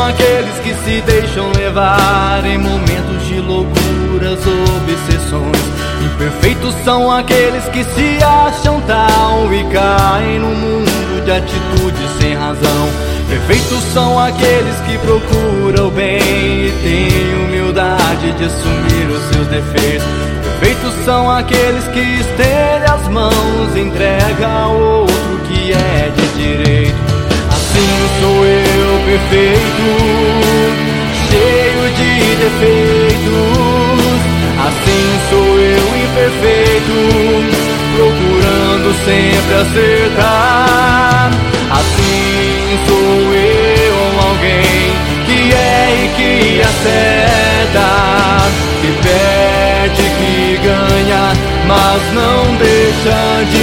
aqueles que se deixam levar em momentos de loucuras, obsessões. Imperfeitos são aqueles que se acham tal e caem no mundo de atitudes sem razão. Perfeitos são aqueles que procuram o bem e têm humildade de assumir os seus defeitos. Perfeitos são aqueles que estendem as mãos, entrega ao outro que é de direito. Assim sou eu, perfeito, cheio de defeitos. Assim sou eu, imperfeito, procurando sempre acertar. Assim sou eu, alguém que é e que acerta, que perde, que ganha, mas não deixa de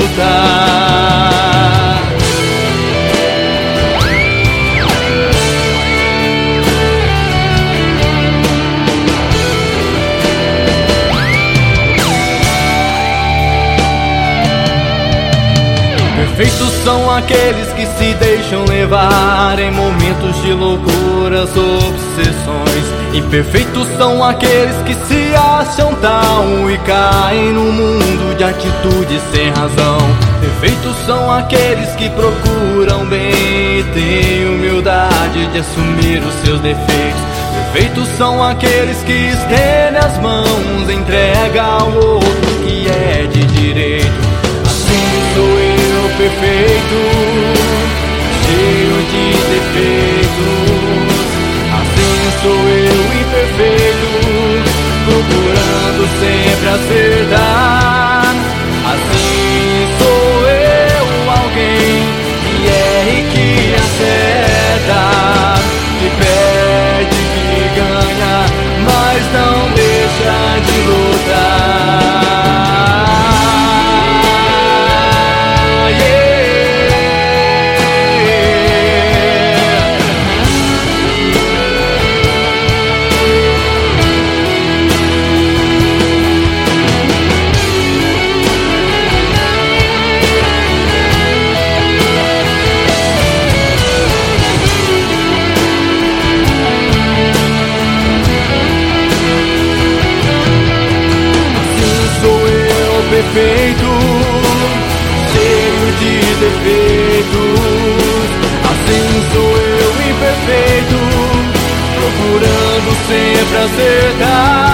lutar. Perfeitos são aqueles que se deixam levar em momentos de loucuras, obsessões. Imperfeitos são aqueles que se acham tal e caem no mundo de atitudes sem razão. Perfeitos são aqueles que procuram bem e têm humildade de assumir os seus defeitos. Perfeitos são aqueles que estendem as mãos, entrega ao outro que é de direito. Assim sou eu, perfeito, cheio de defeitos. Assim sou eu, imperfeito, procurando sempre acertar. Assim sou eu, alguém que erra e que acerta, que perde, que ganha, mas não deixa de lutar. Perfeito, cheio de defeitos. Assim sou eu, imperfeito, procurando sempre acertar.